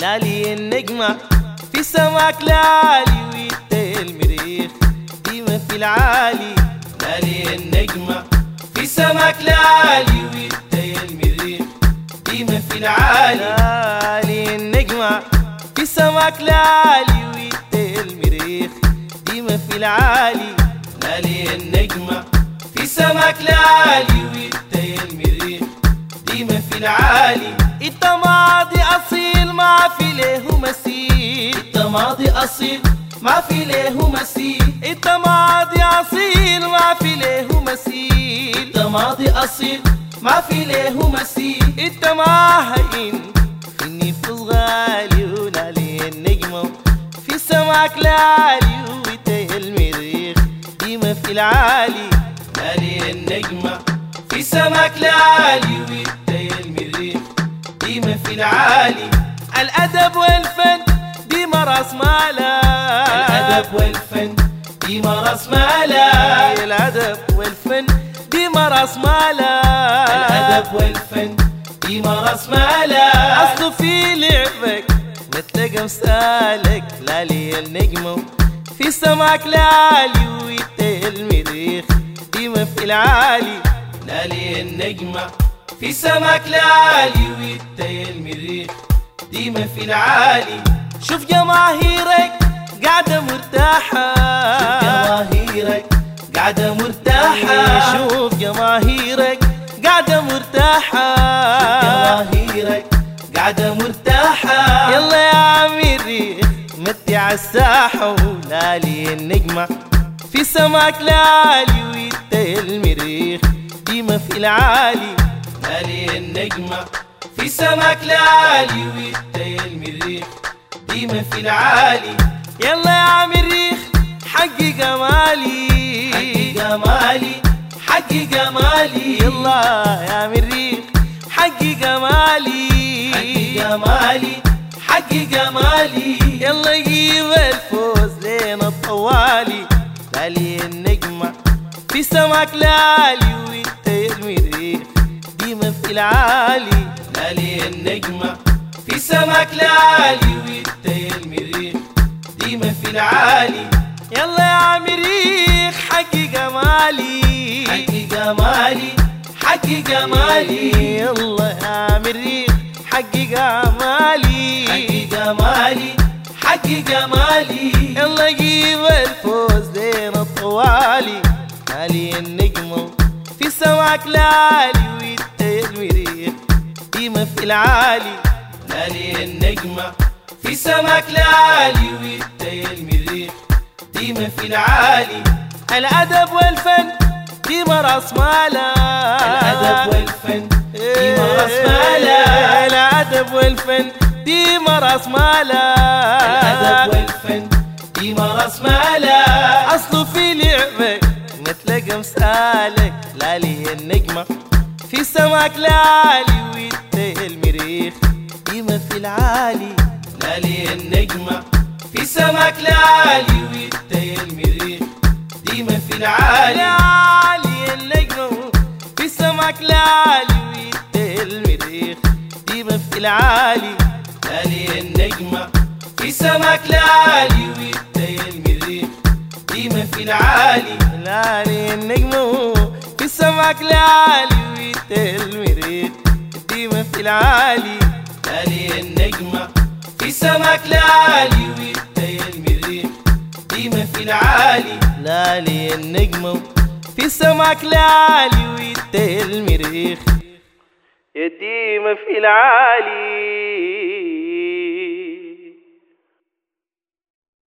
لالي النجمة في سماك لالي ويت المريخ ديما في العالي. لالي النجمة في سماك لالي ويت المريخ ديما في العالي. لالي النجمة في سماك لالي ويت المريخ ديما في العالي. لالي النجمة في سماك لالي ويت المريخ ديما في العالي. انت ماضي اصيل ما في له مثيل. انت ماضي اصيل ما في له مثيل. انت ماضي اصيل ما في له مثيل. انت ماضي اصيل ما في له مثيل. انت ما هين في النفوس غالي. ولالي النجمة في سماك لالي ويت المريخ ديما في العالي. لالي النجمة في سماك لالي ويت المريخ ديما في العالي. الأدب والفن ديما راس مالا. الأدب والفن ديما راس مالا. الأدب والفن ديما راس مالا. الأدب والفن ديما راس مالا. أصله في لعبك متلقى مسالك. لالي النجمة في سماك لالي ويت المريخ ديما في العالي. لالي النجمة في سماك لالي ويت المريخ ديما في العالي. شوف جماهيرك قاعدة مرتاحة. شوف جماهيرك قاعدة مرتاحة. شوف جماهيرك قاعدة مرتاحة. شوف جماهيرك قاعدة مرتاحة. يلا يا مريخ متي عالساحة. ولالي النجمة في سماك لالي ويت المريخ ديما في العالي. لالي النجمة في سماك لالي ويت المريخ ديما في العالي. يلا يا مريخ حقي جمالي. حقي جمالي حقي جمالي. يلا يا مريخ حقي جمالي. حقي جمالي حقي جمالي. يلا جيب الفوز لينا الطوالي. لالي النجمة في سماك لالي ويت المريخ ديما في العالي. لالي النجمة في سماك لالي ويت المريخ ديما في العالي. يلا يا مريخ حقي جمالي. حقي جمالي حقي جمالي. يلا يا مريخ حقي جمالي. حقي جمالي حقي جمالي. يلا جيب الفوز لينا الطوالي. لالي النجمة في سماك لالي ويت المريخ ديما في العالي. لالي النجمة في سماك لالي ويت المريخ ديما في العالي. الأدب والفن ديما راس مالا. الأدب والفن ديما راس مالا. الأدب والفن ديما راس مالا. الأدب والفن ديما راس مالا. أصله في لعبك متلقى مسالك. لالي النجمة في سماك لالي ويت المريخ ديما في العالي. لالي النجمة في سماك لالي ويت المريخ ديما في العالي. لالي النجمة في سماك لالي ويت المريخ ديما في العالي. لالي النجمة في سماك لالي ويت المريخ ديما في العالي. لالي النجمة في سماك لالي ويت المريخ ديما في العالي. لالي النجمة في سماك لالي ويت المريخ ديما في العالي. لالي النجمة في سماك لالي ويت المريخ ديما في العالي.